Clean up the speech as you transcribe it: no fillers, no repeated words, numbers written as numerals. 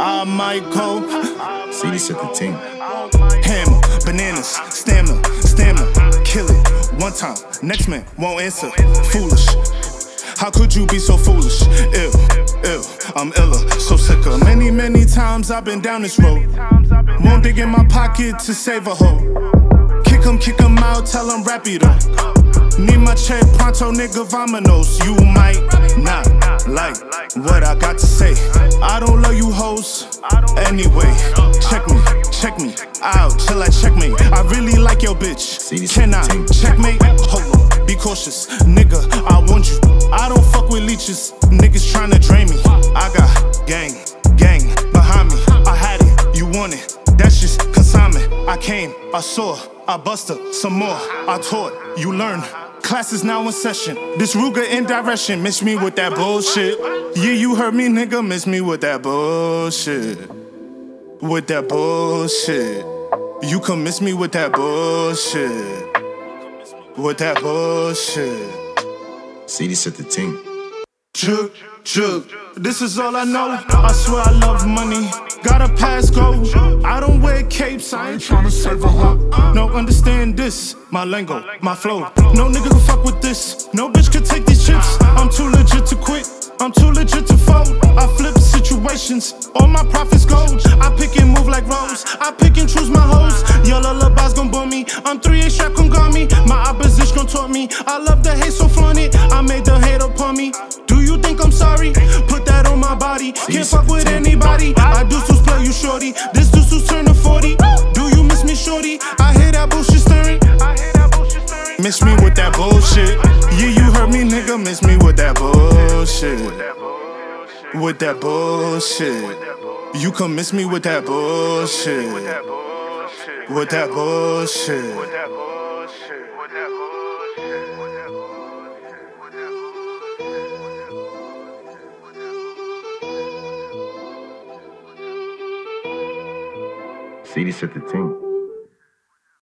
I might go. CD set the team. Hammer, bananas, stamina, kill it one time. Next man won't answer. Foolish. How could you be so foolish? Ill, I'm iller, so sicker. Many times I've been down this road. Won't dig in my pocket to save a hoe. Kick 'em out, tell 'em rapido. Need my check pronto, nigga, vamonos. You might not like what I got to say. I don't love you hoes anyway. Check me out till I checkmate. I really like your bitch. Can I checkmate? Hold on, be cautious, nigga, I want you. I don't fuck with leeches, niggas tryna drain me. I got gang behind me. I had it, you want it, that's just consignment. I came, I saw, I busted some more. I taught, you learn. Class is now in session. This Ruger in direction. Miss me with that bullshit. Yeah, you heard me, nigga. Miss me with that bullshit. With that bullshit. You can miss me with that bullshit. With that bullshit. CD set the team. Chug, this is all I know. I swear I love money. Got a pass go. I don't wear capes, I ain't tryna save a hoe. No, understand this, my lingo, my flow. No nigga can fuck with this. No bitch can take these chips. I'm too legit to quit. I'm too legit to fold. I flip situations, all my profits gold. I pick and move like Rose. I pick and choose my hoes. Your lullabies gon' bore me. I'm 3-8 strap gon' got me. My opposition gon' taught me. I love the hate, so flaunt it. I made the hate upon me. Do you think I'm sorry? Put that on my body. Can't fuck with anybody. I do suits play you shorty. This do suits turn to 40. Do you miss me, shorty? I hear that bullshit stirring. Miss me with that bullshit. Yeah, you heard me, nigga. Miss me with that bullshit. With that bullshit. You can miss me with that bullshit. With that bullshit. CD set the team.